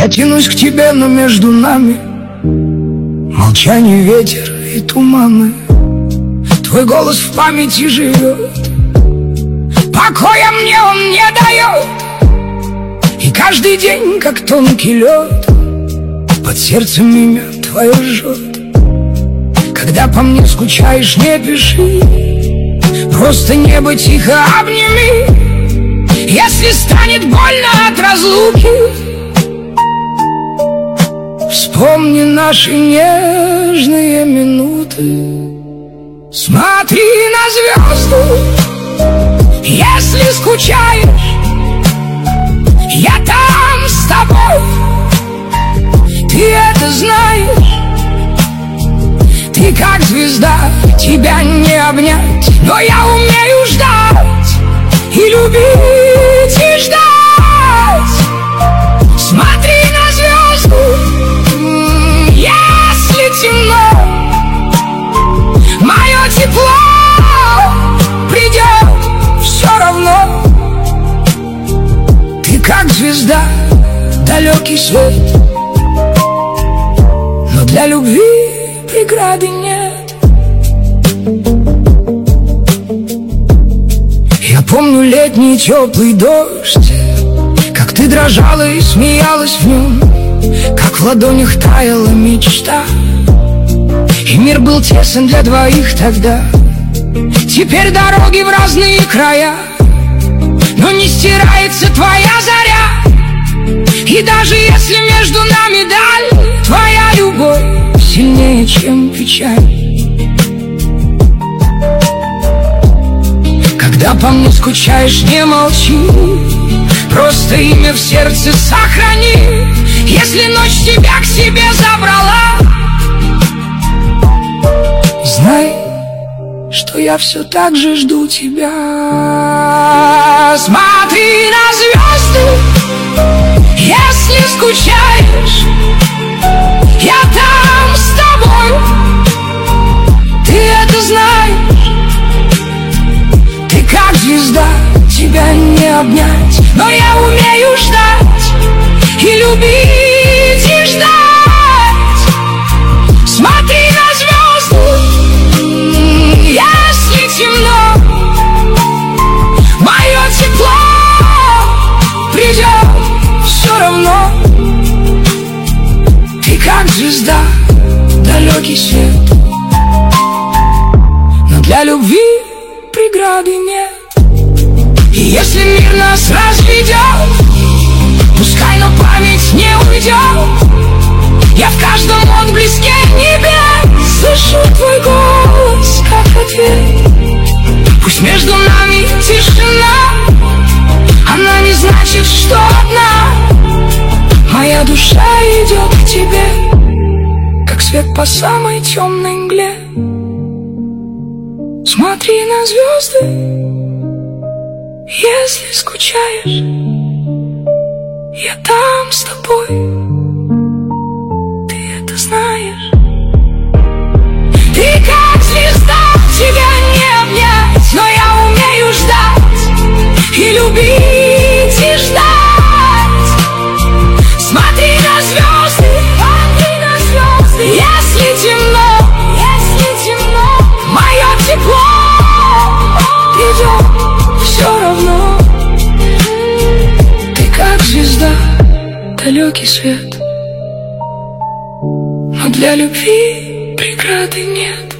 Я тянусь к тебе, но между нами молчание, ветер и туманы. Твой голос в памяти живет, покоя мне он не дает. И каждый день, как тонкий лед, под сердцем имя твое жжет. Когда по мне скучаешь, не пиши, просто небо тихо обними. Если станет больно от разлуки, вспомни наши нежные минуты. Смотри на звезды, если скучаешь, я там с тобой. Ты это знаешь, ты как звезда, тебя не обнять. Но я умею ждать и любить, и ждать. Смотри на звезды, если темно, мое тепло придет все равно. Ты как звезда, далекий свет, но для любви преграды нет. Я помню летний теплый дождь, как ты дрожала и смеялась в нем, как в ладонях таяла мечта. И мир был тесен для двоих тогда. Теперь дороги в разные края, но не стирается твоя заря. И даже если между нами даль, твоя любовь сильнее, чем печаль. Когда по мне скучаешь, не молчи, просто имя в сердце сохрани. Если ночь тебя к себе забрала, знай, что я все так же жду тебя. Смотри на звезды, если скучаешь, я там с тобой. Ты это знаешь, ты как звезда, тебя не обнять. Но я умею ждать и любить, и ждать. Смотри на звезды, если темно, мое тепло придет все равно. Ты как звезда, далекий свет, но для любви преграды нет. И если мир нас разведет, пускай, но память не уйдет. Я в каждом отблеске небес слышу твой голос, как ответ. Пусть между нами тишина, она не значит, что одна. Моя душа идет к тебе, как свет по самой темной мгле. Смотри на звезды, если скучаешь, я там с тобой. Ты это знаешь. Ты как звезда, тебя не обнять. Но я умею ждать и любить, и ждать. Смотри на звезды, если темно, мое тепло придет все равно. Ты как звезда, далекий свет, но для любви преграды нет.